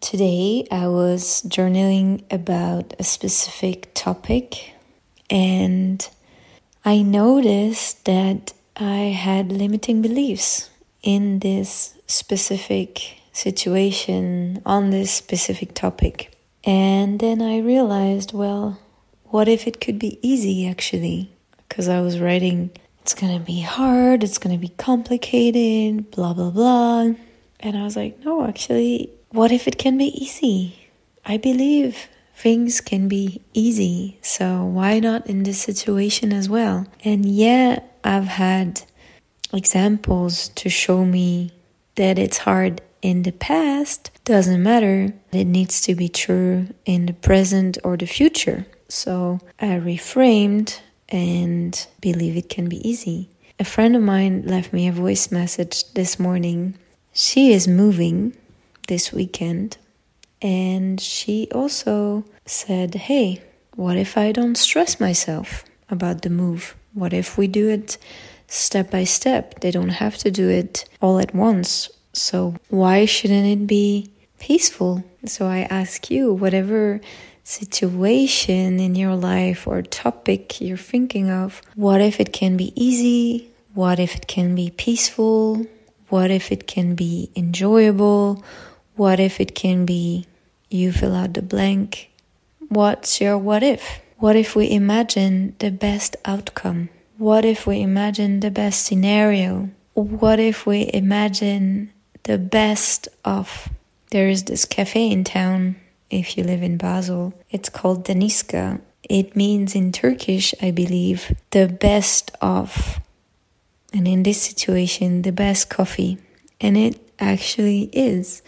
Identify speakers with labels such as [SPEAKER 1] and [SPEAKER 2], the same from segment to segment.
[SPEAKER 1] Today I was journaling about a specific topic and I noticed that I had limiting beliefs in this specific situation on this specific topic. And then I realized, well, what if it could be easy actually? Because I was writing, it's gonna be hard, it's gonna be complicated, blah, blah, blah. And I was like, no, actually, what if it can be easy? I believe things can be easy, so why not in this situation as well? And yeah, I've had examples to show me that it's hard in the past. Doesn't matter. It needs to be true in the present or the future. So I reframed and believe it can be easy. A friend of mine left me a voice message this morning. She is moving this weekend, and she also said, hey, what if I don't stress myself about the move? What if we do it step by step? They don't have to do it all at once. So why shouldn't it be peaceful? So I ask you, whatever situation in your life or topic you're thinking of, what if it can be easy? What if it can be peaceful? What if it can be enjoyable? What if it can be, you fill out the blank? What's your what if? What if we imagine the best outcome? What if we imagine the best scenario? What if we imagine the best of? There is this cafe in town, if you live in Basel. It's called Daniska. It means in Turkish, I believe, the best of. And in this situation, the best coffee. And it actually is.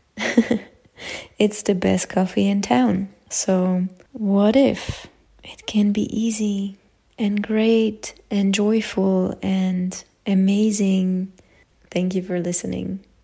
[SPEAKER 1] It's the best coffee in town. So what if it can be easy and great and joyful and amazing? Thank you for listening.